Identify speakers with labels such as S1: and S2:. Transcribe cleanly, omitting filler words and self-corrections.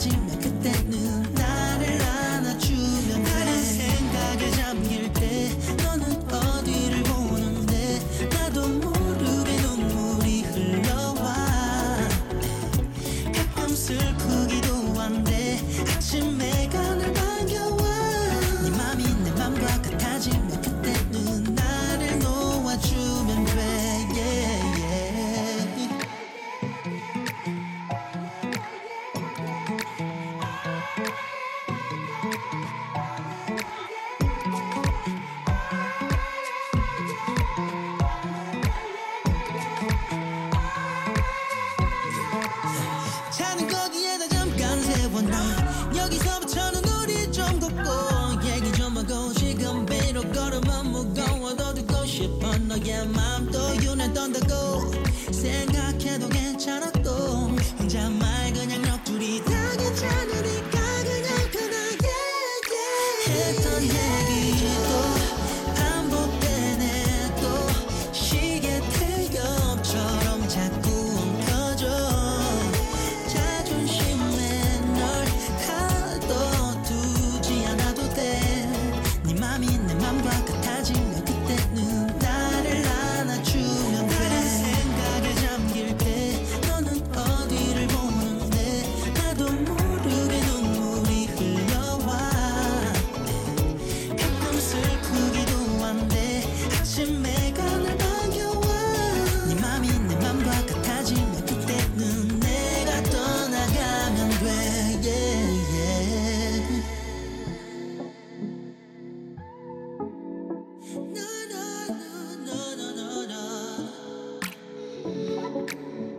S1: 같아지면 그때는 나를 안아주면 돼. 다른 생각에 잠길 때 너는 어디를 보는데 나도 모르게 눈물이 흘러와. 가끔 슬프기도 한데 아침에 날 반겨와. 네 맘이 내 맘과 같아지면 그때는 나를 놓아주면 돼. yeah, yeah. 차는 거기에다 잠깐 세워놔. 여기서부터는 우리 좀 걷고 얘기 좀 하고 지금 비록 걸음은 무거워도 듣고 싶어. 너의 맘도 윤회 떤다고 생각해도 괜찮아. 또 혼자말 그냥 넋두리 다 괜찮으니까 그냥 편하게 했던 얘기도 반복되네. 또 시계 태엽처럼 자꾸 엉켜져. 자존심에 널 가둬두지 않아도 돼. 네 맘이 내 맘과 같아지면 그때는 나를 안아주면 돼. 다른 생각에 잠길 때 너는 어디를 보는데 나도 모르게 눈물이 흘러와. 가끔 슬프기도 한데 아침에 날 반겨와. 네 맘이 내 맘과 같아지면 그때는 내가 떠나가면 돼. yeah, yeah. No, no, no, no, no, no, no.